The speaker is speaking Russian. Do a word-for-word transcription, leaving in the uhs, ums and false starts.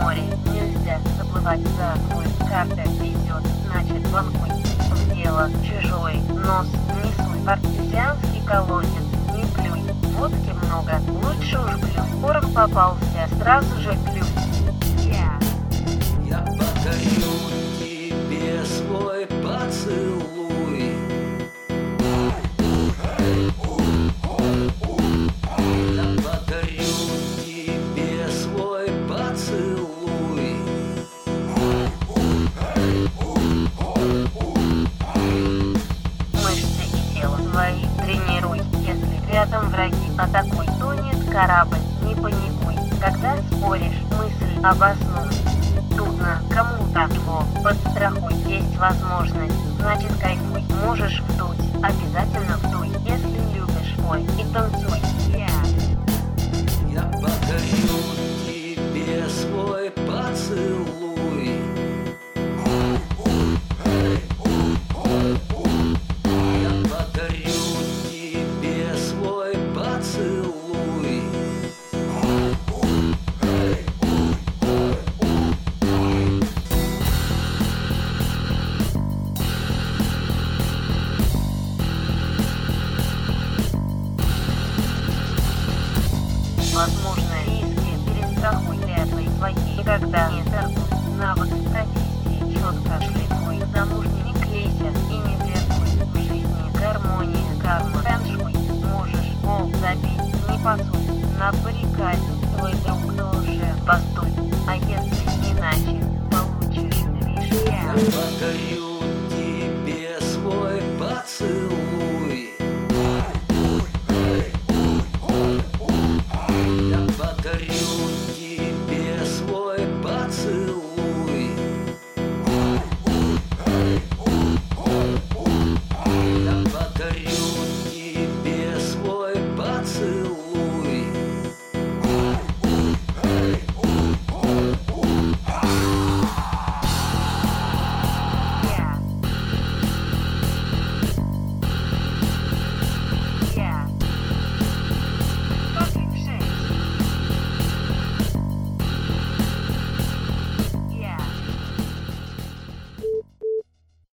море нельзя заплывать за акулой. Карта везет, значит банкуй. В дело чужой нос не суй. Артезианский колодец не плюй. Водки много, лучше уж плюй. Порох попался, сразу же плюй. Я Я подарю тебе свой поцелуй. Я подарю тебе свой поцелуй. мышцы и тело свои тренируй. Если рядом враги, атакуй. Тонет корабль, не паникуй. Когда споришь, мысль обоснуй. Трудно кому-то его подстрахуй. Есть возможность, значит кайфуй. Можешь вдуть, обязательно вдуй. Если любишь, пой и танцуй. Я Я подарю